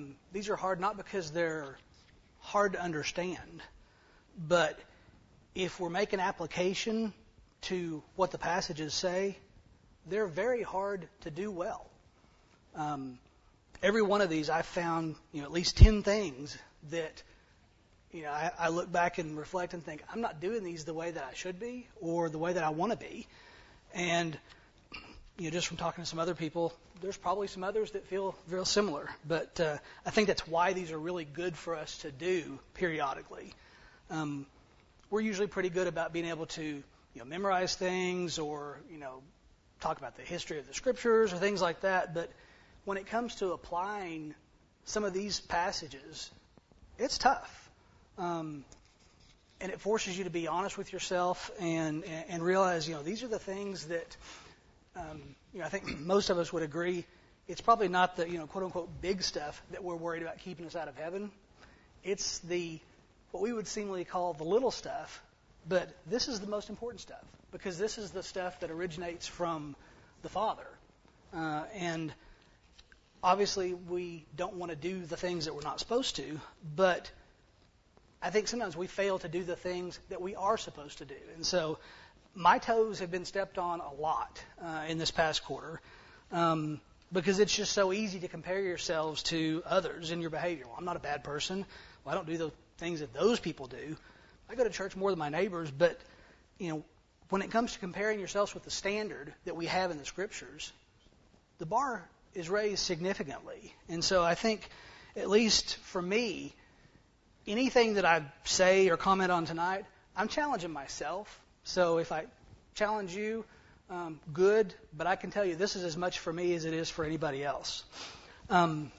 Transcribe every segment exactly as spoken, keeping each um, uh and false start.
Um, these are hard not because they're hard to understand, but if we're making application to what the passages say, they're very hard to do well. Um, every one of these, I've found, you know, at least ten things that, you know, I, I look back and reflect and think, I'm not doing these the way that I should be or the way that I want to be. And, you know, just from talking to some other people, there's probably some others that feel real similar. But uh, I think that's why these are really good for us to do periodically. Um, we're usually pretty good about being able to, you know, memorize things or, you know, talk about the history of the scriptures or things like that. But when it comes to applying some of these passages, it's tough. Um, and it forces you to be honest with yourself and, and, and realize, you know, these are the things that, um, you know, I think most of us would agree. It's probably not the, you know, quote unquote big stuff that we're worried about keeping us out of heaven. It's the, what we would seemingly call the little stuff. But this is the most important stuff because this is the stuff that originates from the Father. Uh, and obviously we don't want to do the things that we're not supposed to, but I think sometimes we fail to do the things that we are supposed to do. And so my toes have been stepped on a lot uh, in this past quarter um, because it's just so easy to compare yourselves to others in your behavior. Well, I'm not a bad person. Well, I don't do the things that those people do. I go to church more than my neighbors, but, you know, when it comes to comparing yourselves with the standard that we have in the Scriptures, the bar is raised significantly. And so I think, at least for me, anything that I say or comment on tonight, I'm challenging myself. So if I challenge you, um, good, but I can tell you this is as much for me as it is for anybody else. Um,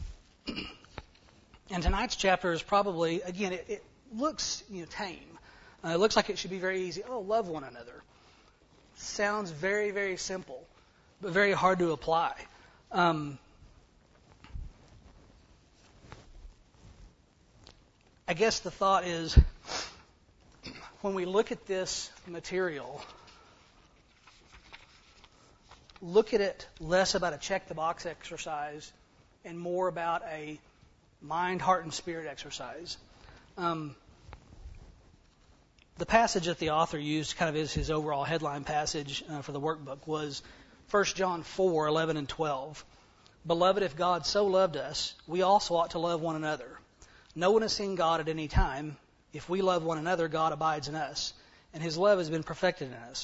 and tonight's chapter is probably, again, it, it looks, you know, tame. Uh, it looks like it should be very easy. Oh, love one another. Sounds very, very simple, but very hard to apply. Um, I guess the thought is, when we look at this material, look at it less about a check-the-box exercise and more about a mind, heart, and spirit exercise. Um, the passage that the author used kind of as his overall headline passage uh, for the workbook was First John four, eleven and twelve. Beloved, if God so loved us, we also ought to love one another. No one has seen God at any time. If we love one another, God abides in us, and his love has been perfected in us.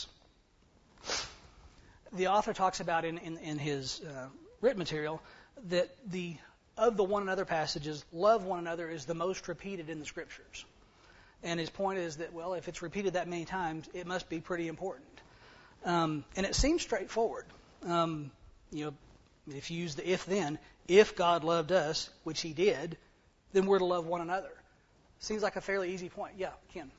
The author talks about in, in, in his uh, written material that the of the one another passages, love one another is the most repeated in the Scriptures. And his point is that, well, if it's repeated that many times, it must be pretty important. Um, and it seems straightforward. Um, you know, if you use the if-then, if God loved us, which he did, then we're to love one another. Seems like a fairly easy point. Yeah, Ken.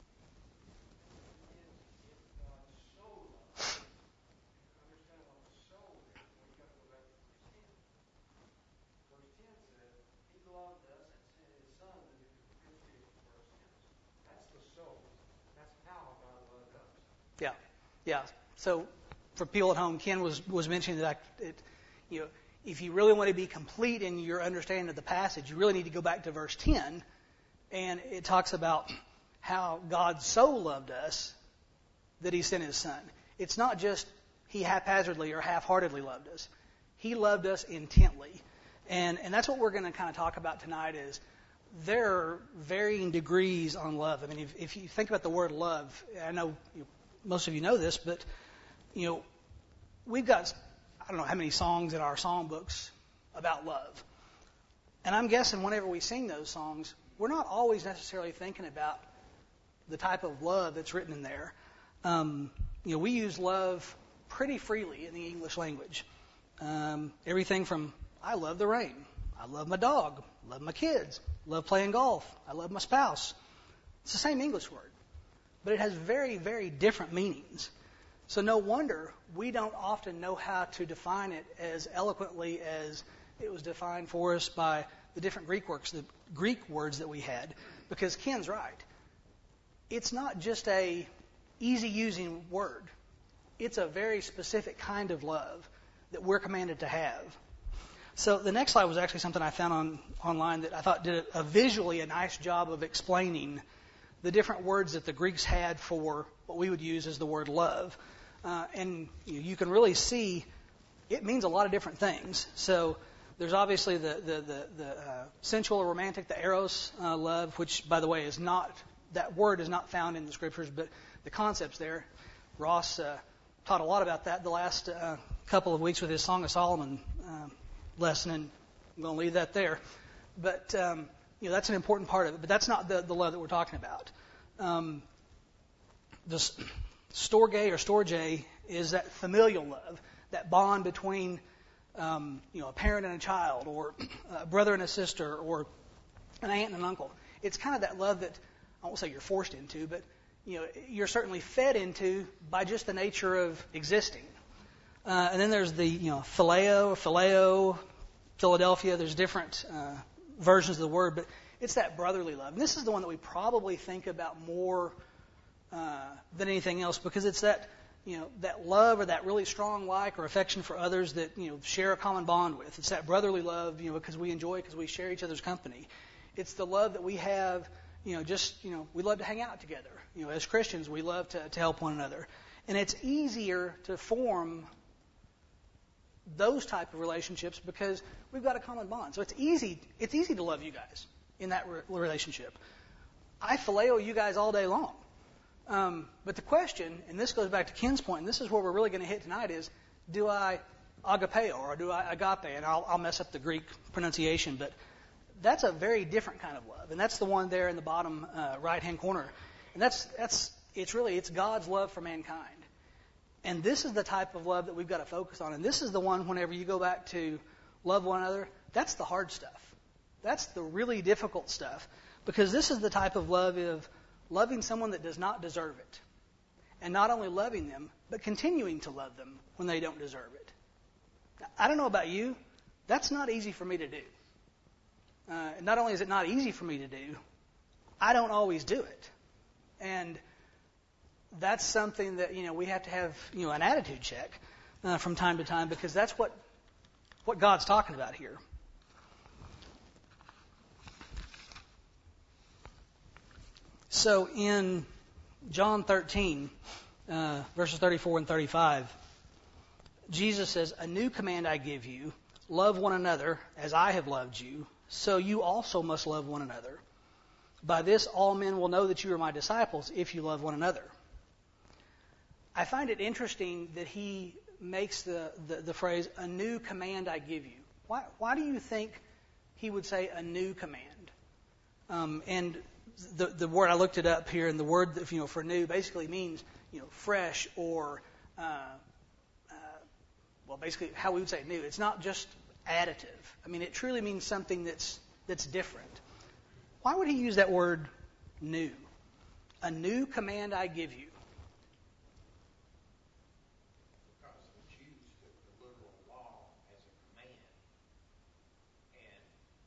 Yeah, yeah. So for people at home, Ken was, was mentioning that I, it, you know, if you really want to be complete in your understanding of the passage, you really need to go back to verse ten, and it talks about how God so loved us that he sent his Son. It's not just he haphazardly or half-heartedly loved us. He loved us intently. And, and that's what we're going to kind of talk about tonight is there are varying degrees on love. I mean, if, if you think about the word love, I know you, most of you know this, but, you know, we've got, I don't know how many songs in our songbooks about love. And I'm guessing whenever we sing those songs, we're not always necessarily thinking about the type of love that's written in there. Um, you know, we use love pretty freely in the English language. Um, everything from, I love the rain. I love my dog. Love my kids. Love playing golf. I love my spouse. It's the same English word. But it has very, very different meanings. So no wonder we don't often know how to define it as eloquently as it was defined for us by the different Greek works, the Greek words that we had. Because Ken's right. It's not just a easy-using word. It's a very specific kind of love that we're commanded to have. So the next slide was actually something I found on online that I thought did a, a visually a nice job of explaining the different words that the Greeks had for what we would use as the word love. Uh, and you, you can really see it means a lot of different things. So there's obviously the, the, the, the uh, sensual or romantic, the eros uh, love, which, by the way, is not, that word is not found in the scriptures, but the concept's there. Ross uh, taught a lot about that the last uh, couple of weeks with his Song of Solomon uh, lesson, and I'm going to leave that there. But, um, you know, that's an important part of it, but that's not the, the love that we're talking about. Um, the storge or storge is that familial love, that bond between um, you know, a parent and a child, or a brother and a sister, or an aunt and an uncle. It's kind of that love that, I won't say you're forced into, but you know, you're certainly fed into by just the nature of existing. Uh, and then there's the, you know, phileo, phileo, Philadelphia. There's different uh, versions of the word, but it's that brotherly love. And this is the one that we probably think about more uh, than anything else, because it's that, you know, that love or that really strong like or affection for others that, you know, share a common bond with. It's that brotherly love, you know, because we enjoy, because we share each other's company. It's the love that we have, you know, just, you know, we love to hang out together. You know, as Christians, we love to, to help one another. And it's easier to form those type of relationships because we've got a common bond. So it's easy, it's easy to love you guys in that re- relationship. I phileo you guys all day long. Um, but the question, and this goes back to Ken's point, and this is where we're really going to hit tonight, is do I agapeo or do I agape? And I'll, I'll mess up the Greek pronunciation, but that's a very different kind of love, and that's the one there in the bottom uh, right-hand corner. And that's that's it's really it's God's love for mankind, and this is the type of love that we've got to focus on. And this is the one, whenever you go back to love one another, that's the hard stuff. That's the really difficult stuff, because this is the type of love of loving someone that does not deserve it, and not only loving them, but continuing to love them when they don't deserve it. Now, I don't know about you, that's not easy for me to do. Uh, not only is it not easy for me to do, I don't always do it. And that's something that, you know, we have to have, you know, an attitude check uh, from time to time, because that's what what God's talking about here. So in John thirteen, uh, verses thirty-four and thirty-five, Jesus says, "A new command I give you, love one another as I have loved you, so you also must love one another. By this all men will know that you are my disciples, if you love one another." I find it interesting that he makes the, the, the phrase, "a new command I give you." Why, why do you think he would say a new command? Um, and the, the word, I looked it up here, and the word, you know, for new basically means, you know, fresh, or, uh, uh, well, basically how we would say new. It's not just additive. I mean, it truly means something that's that's different. Why would he use that word new? A new command I give you. Because the Jews took the literal law as a command, and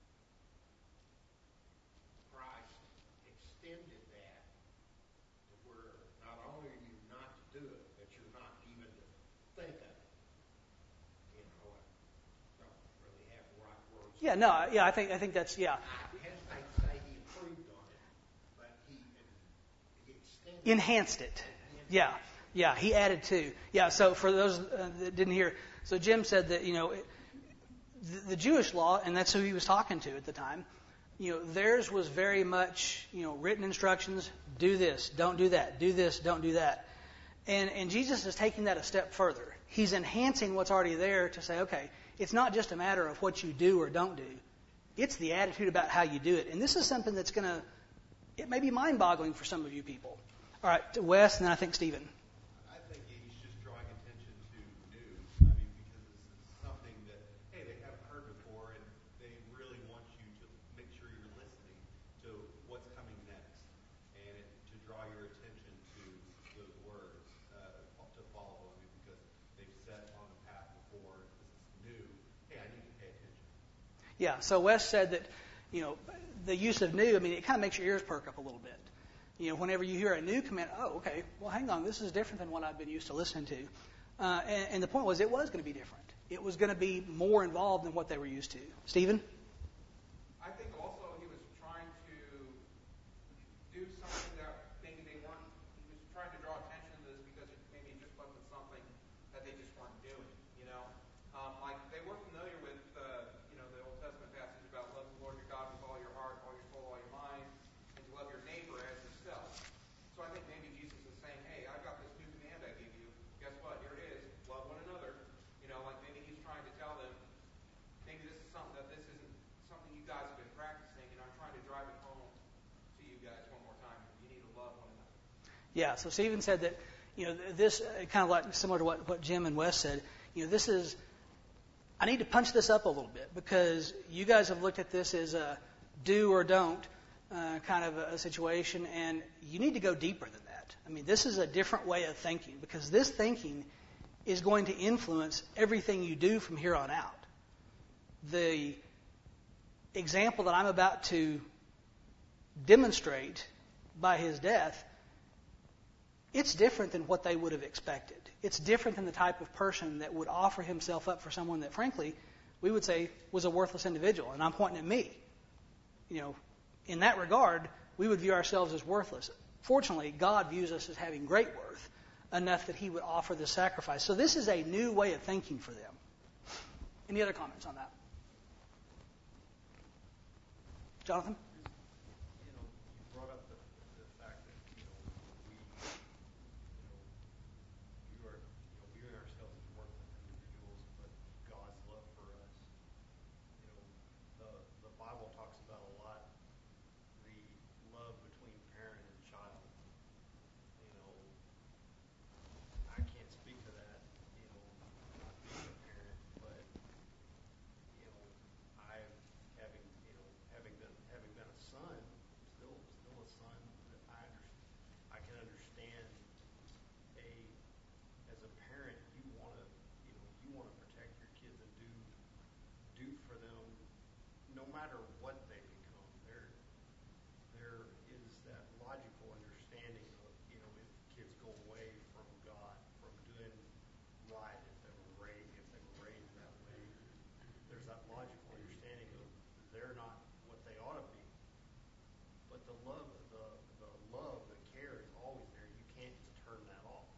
Christ extended that to where not only are you not to do it, but you're not even to think of it. You know, I don't really have the right words. Yeah, no, yeah, I think I think that's yeah. I hesitate to say he improved on it, but he, he extended Enhanced it. Yeah, yeah, he added to. Yeah, so for those uh, that didn't hear, so Jim said that, you know, it, the, the Jewish law, and that's who he was talking to at the time, you know, theirs was very much, you know, written instructions, do this, don't do that, do this, don't do that. And, and Jesus is taking that a step further. He's enhancing what's already there to say, okay, it's not just a matter of what you do or don't do. It's the attitude about how you do it. And this is something that's going to, it may be mind-boggling for some of you people. All right, to Wes, and then I think Stephen. I think he's just drawing attention to new. I mean, because this is something that, hey, they haven't heard before, and they really want you to make sure you're listening to what's coming next, and it, to draw your attention to those words uh, to follow. I mean, because they've set on the path before. This is new. Hey, I need to pay attention. Yeah, so Wes said that, you know, the use of new, I mean, it kind of makes your ears perk up a little bit. You know, whenever you hear a new command, oh, okay, well, hang on, this is different than what I've been used to listening to. Uh, and, and the point was, it was going to be different. it was going to be more involved than what they were used to. Stephen? I think also he was trying to do something that maybe they weren't, he was trying to draw attention to this because it maybe it just wasn't something that they just weren't doing, you know? Um, like they were familiar with, uh, you know, the Old Testament passage about love the Lord your God with all your heart, all your soul, all your mind, and to love your neighbor as yourself. So I think maybe Jesus is saying, hey, I've got this new command I give you. Guess what? Here it is. Love one another. You know, like maybe he's trying to tell them, maybe this is something that this isn't something you guys have been practicing, and I'm trying to drive it home to you guys one more time. You need to love one another. Yeah, so Stephen said that, you know, this uh, kind of like similar to what, what Jim and Wes said, you know, this is, I need to punch this up a little bit because you guys have looked at this as a do or don't uh, kind of a, a situation, and you need to go deeper than that. I mean, this is a different way of thinking because this thinking is going to influence everything you do from here on out. The example that I'm about to demonstrate by his death, it's different than what they would have expected. It's different than the type of person that would offer himself up for someone that, frankly, we would say was a worthless individual. And I'm pointing at me. You know, in that regard, we would view ourselves as worthless. Fortunately, God views us as having great worth, enough that he would offer this sacrifice. So this is a new way of thinking for them. Any other comments on that? Jonathan? You know, you brought up the, the fact that, you know, we, you know, we are, you know, viewing ourselves as worthless individuals, but God's love for us. You know, the, the Bible talks about a lot the love between parent and child. You know, I can't speak to that, you know, not being a parent, but, you know, I having, you know, having been having been a son, still still a son, that I under, I can understand a as a parent you want to, you know, you want to protect your kids and do do for them no matter what they become. There there is that logical understanding of, you know, if kids go away from God, from doing right, if they were raised if they were raised that way, there's that logical understanding of they're not what they ought to be. But the love, the the love, the care is always there. You can't just turn that off.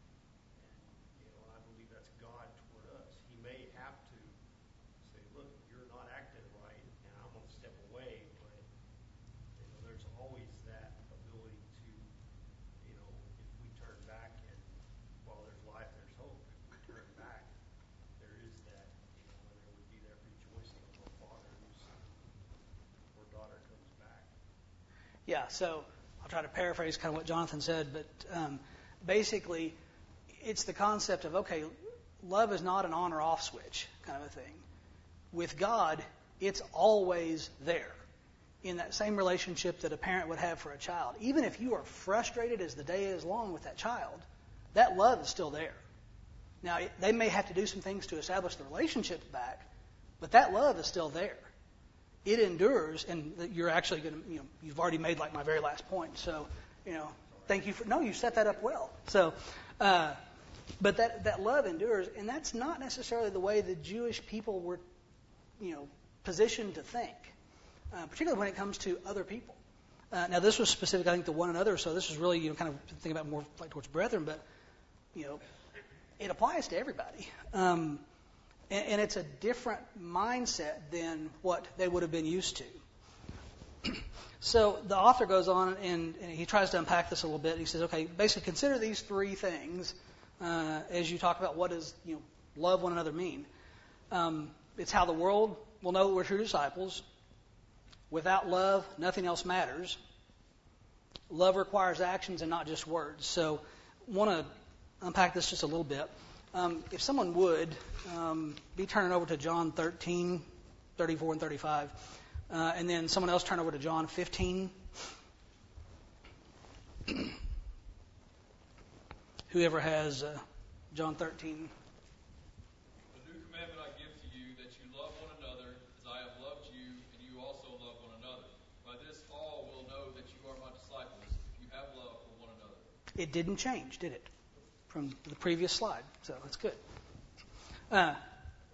And you know, I believe that's God toward us. He may have to say, look, you're not acting right, and I'm going to step away. But you know, there's always that ability to, you know, if we turn back, and while there's life, there's hope. If we turn back, there is that, you know, and there would be that rejoicing of a father whose son or daughter comes back. Yeah, so I'll try to paraphrase kind of what Jonathan said, but um, basically it's the concept of, okay, love is not an on or off switch kind of a thing. With God, it's always there in that same relationship that a parent would have for a child. Even if you are frustrated as the day is long with that child, that love is still there. Now, it, they may have to do some things to establish the relationship back, but that love is still there. It endures, and you're actually going to, you know, you've already made like my very last point. So, you know, thank you for, no, you set that up well. So, uh, but that, that love endures, and that's not necessarily the way the Jewish people were, you know, positioned to think, uh, particularly when it comes to other people. Uh, now, this was specific, I think, to one another, so this was really, you know, kind of thinking about more like towards brethren, but, you know, it applies to everybody. Um, and, and it's a different mindset than what they would have been used to. So the author goes on and, and he tries to unpack this a little bit. He says, okay, basically consider these three things uh, as you talk about what does, you know, love one another mean. Um, it's how the world will know that we're true disciples. Without love, nothing else matters. Love requires actions and not just words. So I want to unpack this just a little bit. Um, if someone would um, be turning over to John thirteen, thirty-four and thirty-five, uh, and then someone else turn over to John fifteen. Whoever has uh, John thirteen. A new commandment I give to you, that you love one another as I have loved you, and you also love one another. By this all will know that you are my disciples, if you have love for one another. It didn't change, did it? From the previous slide. So that's good. Uh,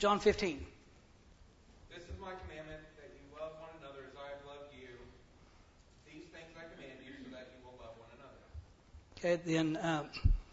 John fifteen. This is my commandment, that you love one another as I have loved you. These things I command you so that you will love one another. Okay, then um,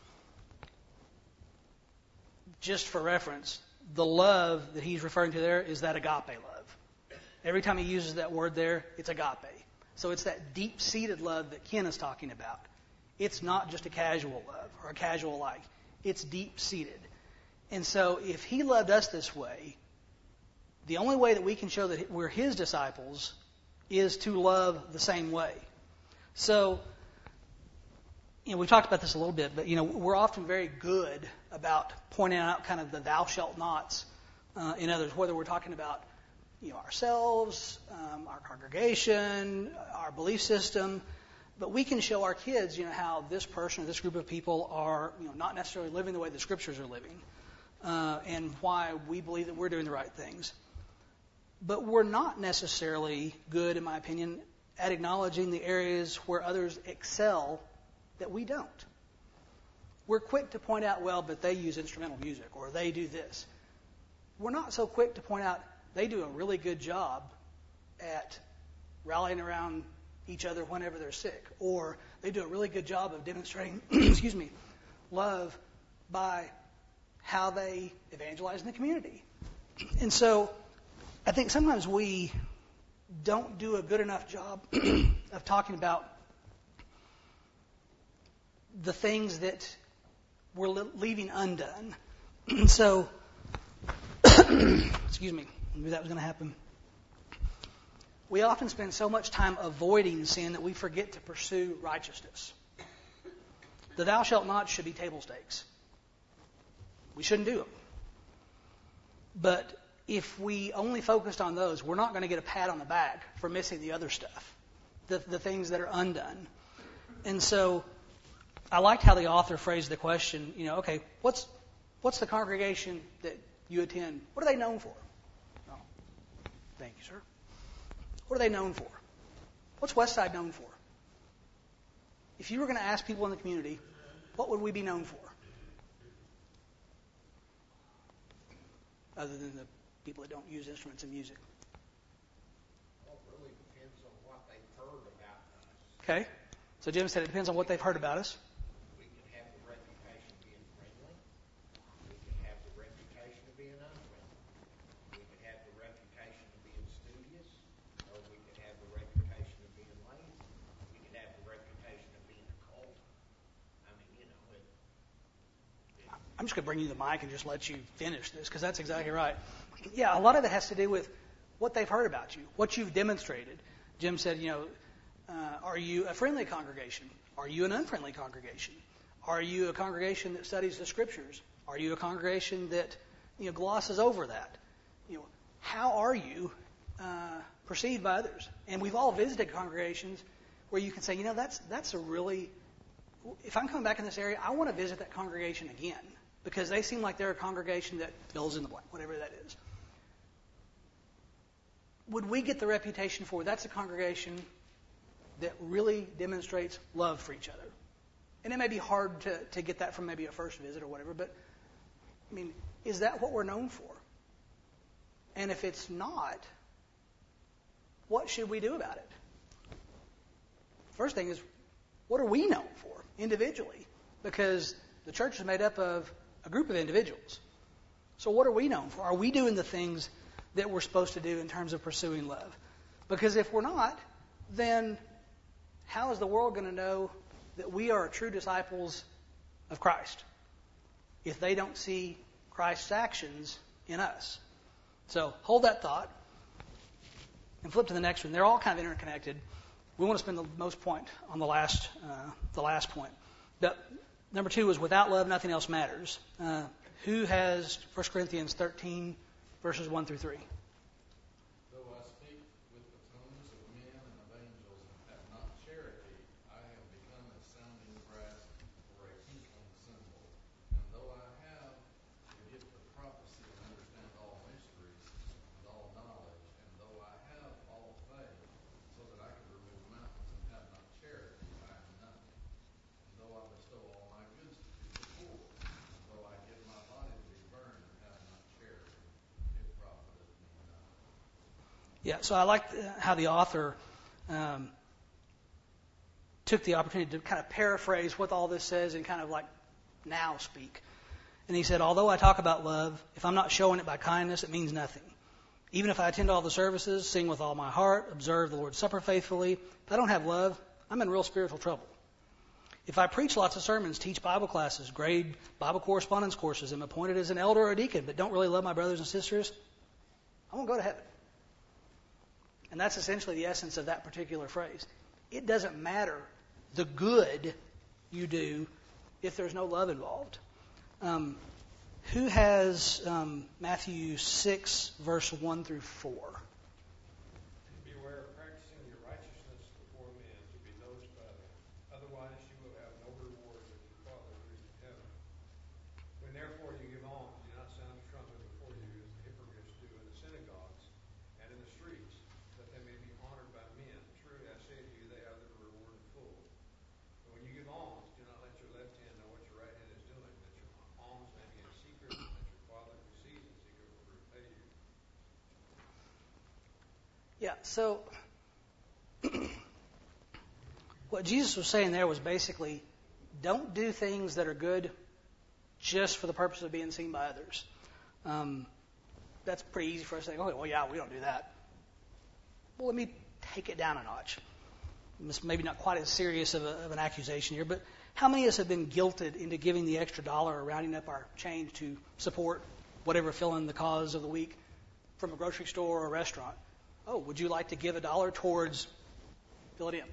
just for reference, the love that he's referring to there is that agape love. Every time he uses that word there, it's agape. So it's that deep-seated love that Ken is talking about. It's not just a casual love or a casual like. It's deep-seated. And so if he loved us this way, the only way that we can show that we're his disciples is to love the same way. So, you know, we've talked about this a little bit, but, you know, we're often very good about pointing out kind of the thou shalt nots uh, in others, whether we're talking about, you know, ourselves, um, our congregation, our belief system. But we can show our kids, you know, how this person or this group of people are, you know, not necessarily living the way the Scriptures are living, uh, and why we believe that we're doing the right things. But we're not necessarily good, in my opinion, at acknowledging the areas where others excel that we don't. We're quick to point out, well, but they use instrumental music, or they do this. We're not so quick to point out they do a really good job at rallying around each other whenever they're sick, or they do a really good job of demonstrating, excuse me, love by how they evangelize in the community. And so I think sometimes we don't do a good enough job of talking about the things that we're leaving undone. So, excuse me, I knew that was going to happen. We often spend so much time avoiding sin that we forget to pursue righteousness. The thou shalt not should be table stakes. We shouldn't do them. But if we only focused on those, we're not going to get a pat on the back for missing the other stuff, the, the things that are undone. And so I liked how the author phrased the question, you know, okay, what's what's the congregation that you attend? What are they known for? Oh, thank you, sir. What are they known for? What's Westside known for? If you were going to ask people in the community, what would we be known for? Other than the people that don't use instruments and music. Well, it really depends on what they've heard about us. Okay. So Jim said it depends on what they've heard about us. We can have the reputation of being friendly. We can have the reputation of being unfriendly. We can have the reputation of being studious, or we can have the reputation of being lazy. We can have the reputation of being a cult. I mean, you know, it, it I'm just going to bring you the mic and just let you finish this, because that's exactly right. Yeah, a lot of it has to do with what they've heard about you, what you've demonstrated. Jim said, you know, uh, are you a friendly congregation? Are you an unfriendly congregation? Are you a congregation that studies the Scriptures? Are you a congregation that, you know, glosses over that? You know, how are you uh, perceived by others? And we've all visited congregations where you can say, you know, that's that's a really, if I'm coming back in this area, I want to visit that congregation again, because they seem like they're a congregation that fills in the blank, whatever that is. Would we get the reputation for that's a congregation that really demonstrates love for each other? And it may be hard to, to get that from maybe a first visit or whatever, but, I mean, is that what we're known for? And if it's not, what should we do about it? First thing is, what are we known for individually? Because the church is made up of a group of individuals. So what are we known for? Are we doing the things that we're supposed to do in terms of pursuing love? Because if we're not, then how is the world going to know that we are true disciples of Christ if they don't see Christ's actions in us? So hold that thought and flip to the next one. They're all kind of interconnected. We want to spend the most point on the last uh, the last point. The, number two is without love, nothing else matters. Uh, who has First Corinthians thirteen, verses one through three? Though I speak with the tongues of men and of angels and have not charity, I have become a sounding brass or a tinkling cymbal. And though I have the gift of prophecy and understand all mysteries and all knowledge, and though I have all faith, so that I could remove mountains and have not charity, I am nothing. And though I bestow all my goods to the poor, and though I give my body to be burned and have not charity, Yeah, so I like how the author um, took the opportunity to kind of paraphrase what all this says and kind of like now speak. And he said, although I talk about love, if I'm not showing it by kindness, it means nothing. Even if I attend all the services, sing with all my heart, observe the Lord's Supper faithfully, if I don't have love, I'm in real spiritual trouble. If I preach lots of sermons, teach Bible classes, grade Bible correspondence courses, am appointed as an elder or a deacon, but don't really love my brothers and sisters, I won't go to heaven. And that's essentially the essence of that particular phrase. It doesn't matter the good you do if there's no love involved. Um, who has um, Matthew six, verse one through four? Beware of practicing your righteousness before men to be noticed by them. Otherwise you will have no reward with your Father who is in heaven. When therefore you give alms, do not sound a trumpet before you as the hypocrites do in the synagogues and in the streets, that they may be honored by men. Truly I say to you, they have their reward in full. But when you give alms, do not let your left hand know what your right hand is doing, that your alms may be in secret, and that your Father who sees in secret will repay you. Yeah, so what Jesus was saying there was basically, don't do things that are good just for the purpose of being seen by others. Um, that's pretty easy for us to think, okay, well, yeah, we don't do that. Well, let me take it down a notch. It's maybe not quite as serious of, a, of an accusation here, but how many of us have been guilted into giving the extra dollar or rounding up our change to support whatever fill in the cause of the week from a grocery store or a restaurant? Oh, would you like to give a dollar towards fill it in?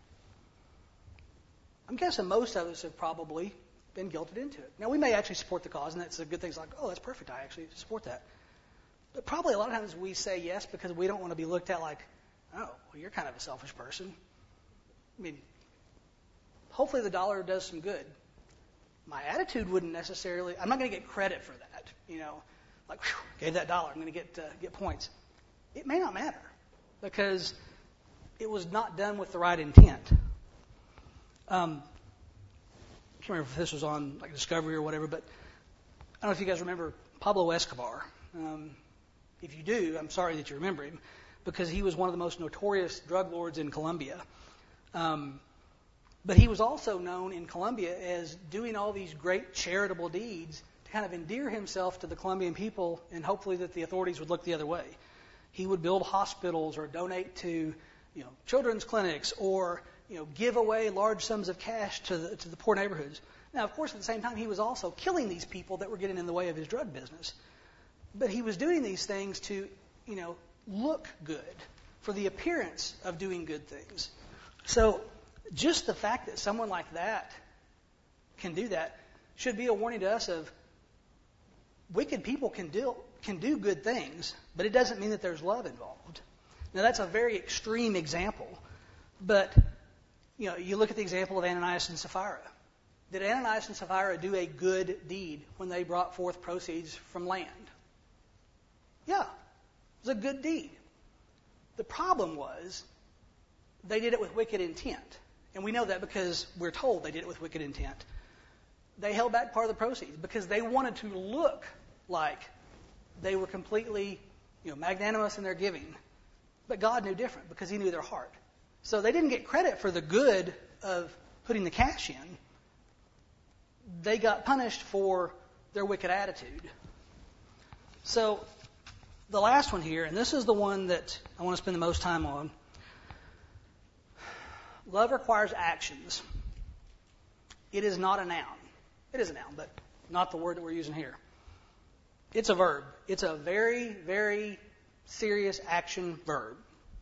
I'm guessing most of us have probably been guilted into it. Now, we may actually support the cause, and that's a good thing. It's like, oh, that's perfect. I actually support that. But probably a lot of times we say yes because we don't want to be looked at like, oh, well, you're kind of a selfish person. I mean, hopefully the dollar does some good. My attitude wouldn't necessarily, I'm not going to get credit for that. You know, like, whew, gave that dollar, I'm going to get uh, get points. It may not matter because it was not done with the right intent. Um, I can't remember if this was on like Discovery or whatever, but I don't know if you guys remember Pablo Escobar. Um, if you do, I'm sorry that you remember him because he was one of the most notorious drug lords in Colombia. Um, but he was also known in Colombia as doing all these great charitable deeds to kind of endear himself to the Colombian people and hopefully that the authorities would look the other way. He would build hospitals or donate to, you know, children's clinics or, you know, give away large sums of cash to the, to the poor neighborhoods. Now, of course, at the same time, he was also killing these people that were getting in the way of his drug business. But he was doing these things to, you know, look good, for the appearance of doing good things. So just the fact that someone like that can do that should be a warning to us of wicked people can do, can do good things, but it doesn't mean that there's love involved. Now, that's a very extreme example, but you know, you look at the example of Ananias and Sapphira. Did Ananias and Sapphira do a good deed when they brought forth proceeds from land? Yeah, it was a good deed. The problem was they did it with wicked intent. And we know that because we're told they did it with wicked intent. They held back part of the proceeds because they wanted to look like they were completely, you know, magnanimous in their giving. But God knew different because He knew their heart. So they didn't get credit for the good of putting the cash in. They got punished for their wicked attitude. So the last one here, and this is the one that I want to spend the most time on. Love requires actions. It is not a noun. It is a noun, but not the word that we're using here. It's a verb. It's a very, very serious action verb.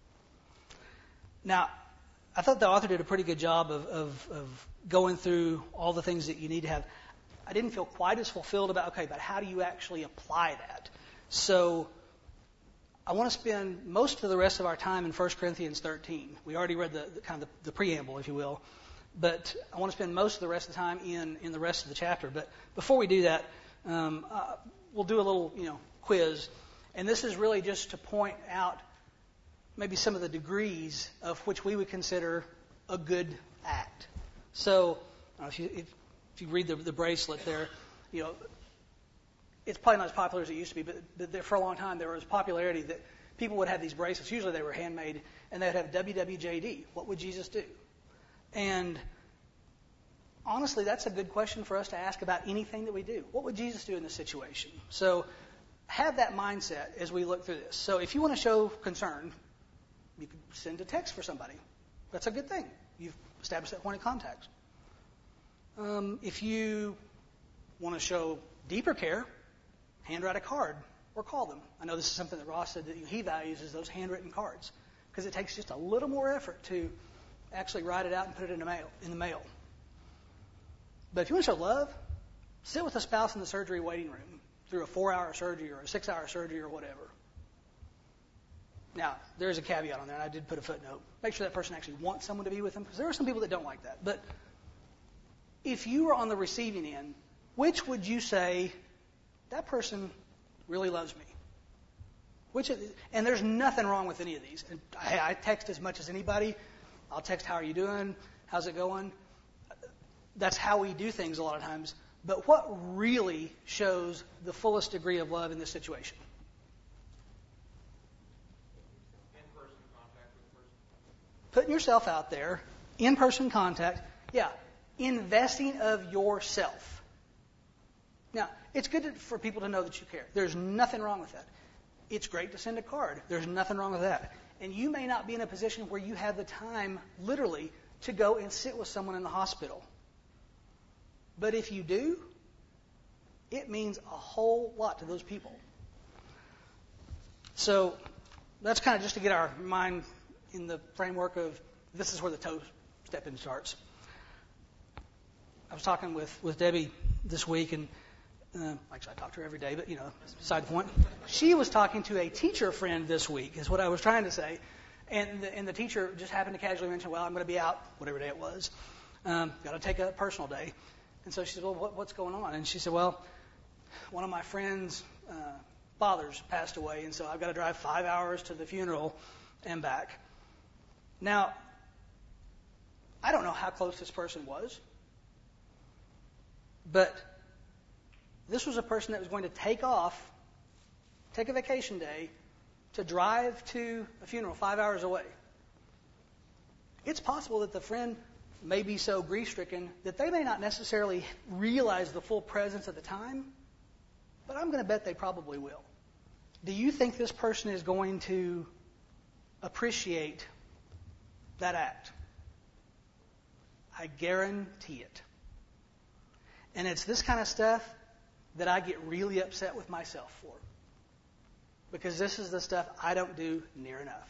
Now, I thought the author did a pretty good job of, of, of going through all the things that you need to have. I didn't feel quite as fulfilled about, okay, but how do you actually apply that? So I want to spend most of the rest of our time in First Corinthians thirteen. We already read the, the kind of the, the preamble, if you will. But I want to spend most of the rest of the time in, in the rest of the chapter. But before we do that, um, uh, we'll do a little, you know, quiz. And this is really just to point out maybe some of the degrees of which we would consider a good act. So uh, if, you, if, if you read the, the bracelet there, you know, it's probably not as popular as it used to be, but, but there, for a long time there was popularity that people would have these bracelets. Usually they were handmade, and they would have W W J D. What would Jesus do? And honestly, that's a good question for us to ask about anything that we do. What would Jesus do in this situation? So have that mindset as we look through this. So if you want to show concern, you can send a text for somebody. That's a good thing. You've established that point of contact. Um, if you want to show deeper care, handwrite a card or call them. I know this is something that Ross said that he values is those handwritten cards because it takes just a little more effort to actually write it out and put it in the mail. In the mail. But if you want to show love, sit with a spouse in the surgery waiting room through a four-hour surgery or a six-hour surgery or whatever. Now, there's a caveat on there, and I did put a footnote. Make sure that person actually wants someone to be with them, because there are some people that don't like that. But if you were on the receiving end, which would you say, that person really loves me? Which, and there's nothing wrong with any of these. And I, I text as much as anybody. I'll text, how are you doing? How's it going? That's how we do things a lot of times. But what really shows the fullest degree of love in this situation? In-person contact with person. Putting yourself out there, in-person contact, yeah, investing of yourself. Now, it's good to, for people to know that you care. There's nothing wrong with that. It's great to send a card. There's nothing wrong with that. And you may not be in a position where you have the time, literally, to go and sit with someone in the hospital. But if you do, it means a whole lot to those people. So that's kind of just to get our mind in the framework of this is where the toe stepping starts. I was talking with, with Debbie this week, and uh, actually I talk to her every day, but, you know, beside the point. She was talking to a teacher friend this week, is what I was trying to say. And the, and the teacher just happened to casually mention, well, I'm going to be out, whatever day it was. Um, got to take a personal day. And so she said, well, what, what's going on? And she said, well, one of my friends' uh, fathers passed away, and so I've got to drive five hours to the funeral and back. Now, I don't know how close this person was, but this was a person that was going to take off, take a vacation day, to drive to a funeral five hours away. It's possible that the friend may be so grief-stricken that they may not necessarily realize the full presence at the time, but I'm going to bet they probably will. Do you think this person is going to appreciate that act? I guarantee it. And it's this kind of stuff that I get really upset with myself for, because this is the stuff I don't do near enough.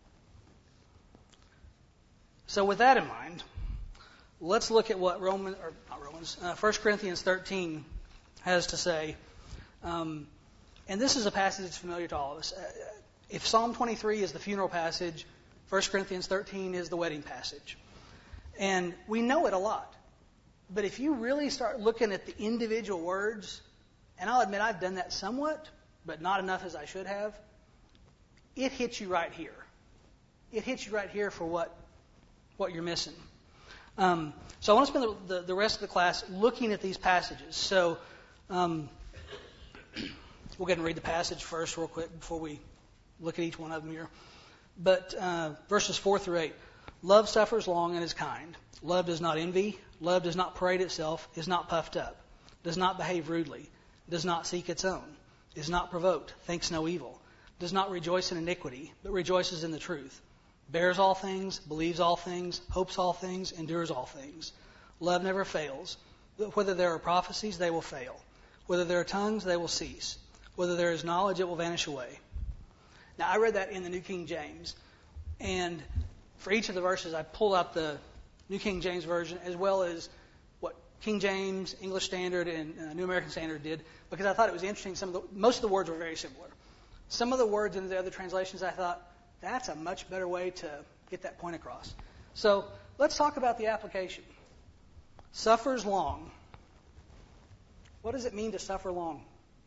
So with that in mind, let's look at what Romans, or not Romans, uh, First Corinthians thirteen has to say. Um, and this is a passage that's familiar to all of us. Uh, if Psalm twenty-three is the funeral passage, First Corinthians thirteen is the wedding passage. And we know it a lot. But if you really start looking at the individual words, and I'll admit I've done that somewhat, but not enough as I should have, it hits you right here. It hits you right here for what, what you're missing. Um, so I want to spend the, the, the rest of the class looking at these passages. So um, we'll go ahead and read the passage first real quick before we look at each one of them here. But uh, verses four through eight. Love suffers long and is kind. Love does not envy. Love does not parade itself, is not puffed up, does not behave rudely, does not seek its own, is not provoked, thinks no evil, does not rejoice in iniquity, but rejoices in the truth, bears all things, believes all things, hopes all things, endures all things. Love never fails. Whether there are prophecies, they will fail. Whether there are tongues, they will cease. Whether there is knowledge, it will vanish away. Now, I read that in the New King James, and for each of the verses, I pulled out the New King James Version as well as what King James, English Standard, and uh, New American Standard did, because I thought it was interesting. Some of the, most of the words were very similar. Some of the words in the other translations, I thought, that's a much better way to get that point across. So let's talk about the application. Suffers long. What does it mean to suffer long?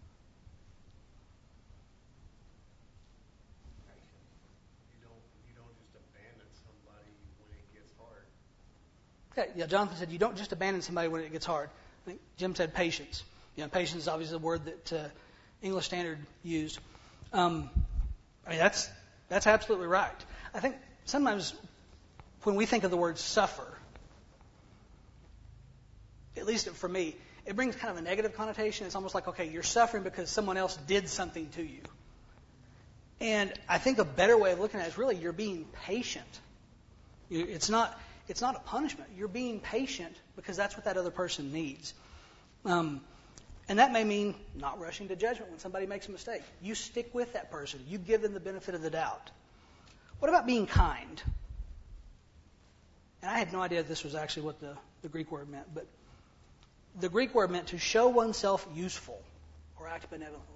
Okay, yeah, Jonathan said you don't just abandon somebody when it gets hard. I think Jim said patience. You know, patience is obviously the word that uh, English Standard used. Um, I mean, that's that's absolutely right. I think sometimes when we think of the word suffer, at least for me, it brings kind of a negative connotation. It's almost like, okay, you're suffering because someone else did something to you. And I think a better way of looking at it is really you're being patient. It's not it's not a punishment. You're being patient because that's what that other person needs. Um, and that may mean not rushing to judgment when somebody makes a mistake. You stick with that person. You give them the benefit of the doubt. What about being kind? And I had no idea this was actually what the, the Greek word meant, but the Greek word meant to show oneself useful or act benevolently.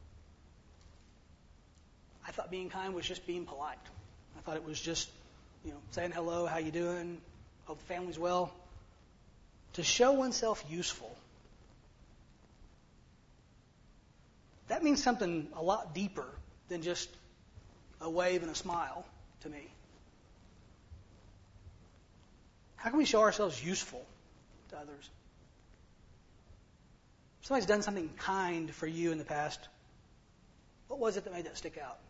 I thought being kind was just being polite. I thought it was just, you know, saying hello, how you doing, hope the family's well. To show oneself useful. That means something a lot deeper than just a wave and a smile to me. How can we show ourselves useful to others? If somebody's done something kind for you in the past, what was it that made that stick out?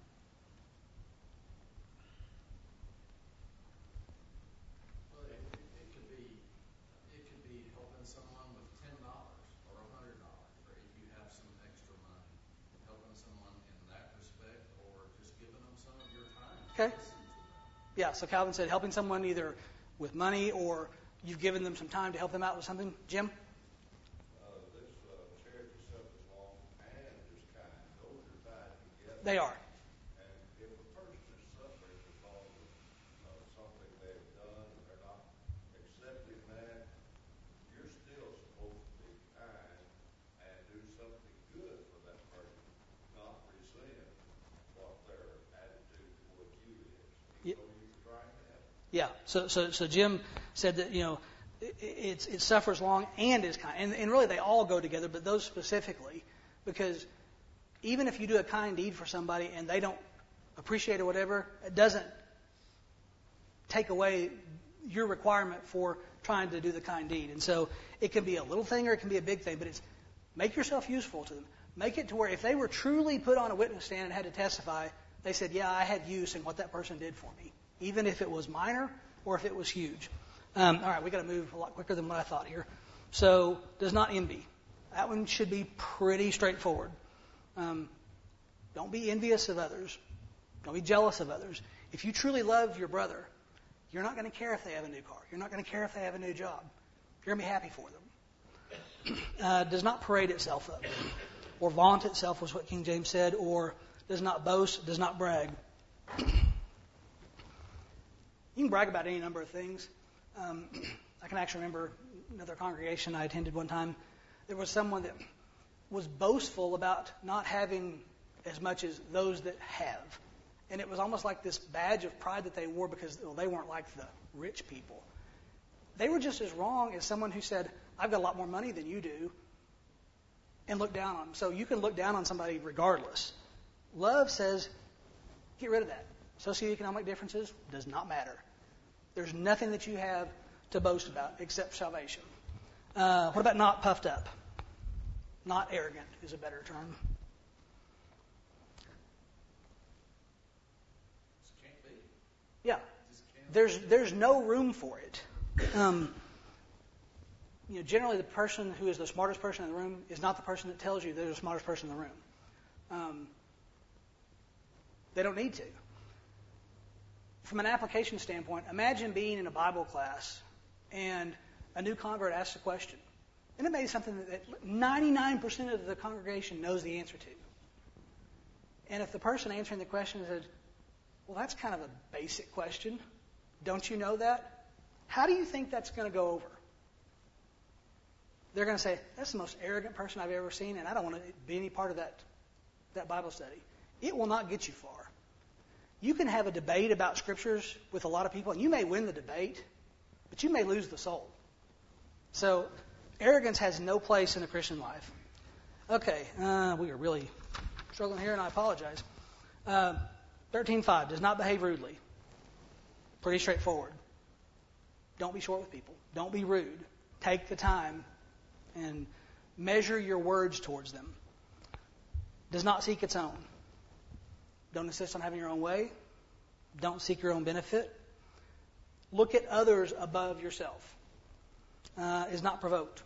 Well, it, it could be it could be helping someone with ten dollars or a hundred dollars, or if you have some extra money, helping someone in that respect, or just giving them some of your time. Okay. Yeah. So Calvin said helping someone either with money or you've given them some time to help them out with something. Jim? They are. And if a person is suffering because of uh, something they've done and they're not accepting that, you're still supposed to be kind and do something good for that person, not resent what their attitude towards you is. Yeah. So you're trying to help. Yeah. So, so, so Jim said that, you know, it, it's, it suffers long and is kind. And, and really they all go together, but those specifically, because even if you do a kind deed for somebody and they don't appreciate it or whatever, it doesn't take away your requirement for trying to do the kind deed. And so it can be a little thing or it can be a big thing, but it's make yourself useful to them. Make it to where if they were truly put on a witness stand and had to testify, they said, yeah, I had use in what that person did for me, even if it was minor or if it was huge. Um, all right, we got to move a lot quicker than what I thought here. So does not envy. That one should be pretty straightforward. Um, don't be envious of others. Don't be jealous of others. If you truly love your brother, you're not going to care if they have a new car. You're not going to care if they have a new job. You're going to be happy for them. Uh, does not parade itself up or vaunt itself was what King James said, or does not boast, does not brag. You can brag about any number of things. Um, I can actually remember another congregation I attended one time. There was someone that was boastful about not having as much as those that have. And it was almost like this badge of pride that they wore because well, they weren't like the rich people. They were just as wrong as someone who said, I've got a lot more money than you do, and look down on them. So you can look down on somebody regardless. Love says, get rid of that. Socioeconomic differences does not matter. There's nothing that you have to boast about except salvation. Uh, what about not puffed up? Not arrogant is a better term. Just can't be. Yeah. Just can't. There's there's no room for it. Um, you know, generally the person who is the smartest person in the room is not the person that tells you they're the smartest person in the room. Um, they don't need to. From an application standpoint, imagine being in a Bible class and a new convert asks a question. And it may be something that ninety-nine percent of the congregation knows the answer to. And if the person answering the question said, well, that's kind of a basic question. Don't you know that? How do you think that's going to go over? They're going to say, that's the most arrogant person I've ever seen, and I don't want to be any part of that, that Bible study. It will not get you far. You can have a debate about scriptures with a lot of people, and you may win the debate, but you may lose the soul. So arrogance has no place in a Christian life. Okay, uh, we are really struggling here, and I apologize. Uh, thirteen five, does not behave rudely. Pretty straightforward. Don't be short with people. Don't be rude. Take the time and measure your words towards them. Does not seek its own. Don't insist on having your own way. Don't seek your own benefit. Look at others above yourself. Uh, is not provoked.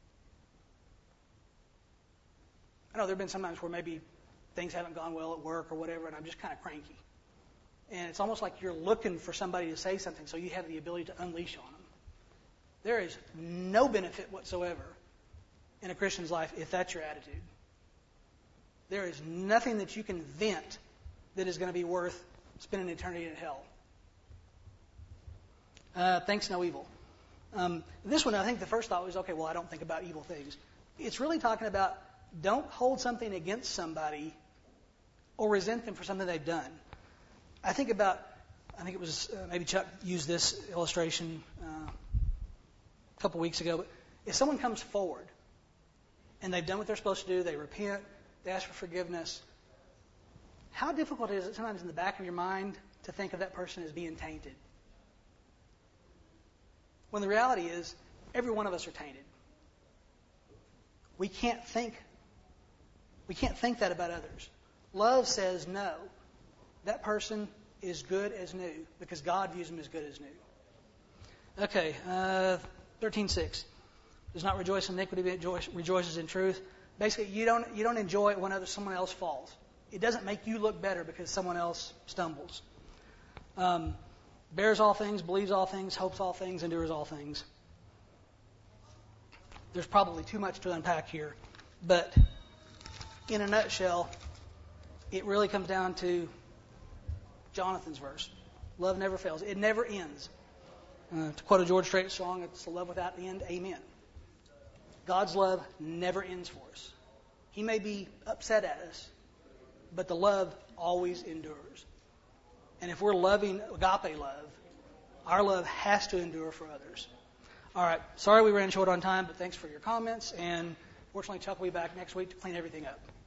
I know there have been some times where maybe things haven't gone well at work or whatever, and I'm just kind of cranky. And it's almost like you're looking for somebody to say something so you have the ability to unleash on them. There is no benefit whatsoever in a Christian's life if that's your attitude. There is nothing that you can vent that is going to be worth spending eternity in hell. Uh, thanks, no evil. Um, this one, I think the first thought was, okay, well, I don't think about evil things. It's really talking about don't hold something against somebody or resent them for something they've done. I think about, I think it was, uh, maybe Chuck used this illustration uh, a couple weeks ago, but if someone comes forward and they've done what they're supposed to do, they repent, they ask for forgiveness, how difficult is it sometimes in the back of your mind to think of that person as being tainted? When the reality is, every one of us are tainted. We can't think, we can't think that about others. Love says no. That person is good as new because God views them as good as new. Okay, uh, thirteen six. Does not rejoice in iniquity, but rejoice, rejoices in truth. Basically, you don't you don't enjoy it when other, someone else falls. It doesn't make you look better because someone else stumbles. Um, bears all things, believes all things, hopes all things, endures all things. There's probably too much to unpack here, but in a nutshell, it really comes down to Jonathan's verse. Love never fails. It never ends. Uh, to quote a George Strait song, it's the love without end. Amen. God's love never ends for us. He may be upset at us, but the love always endures. And if we're loving agape love, our love has to endure for others. All right. Sorry we ran short on time, but thanks for your comments. And fortunately, Chuck will be back next week to clean everything up.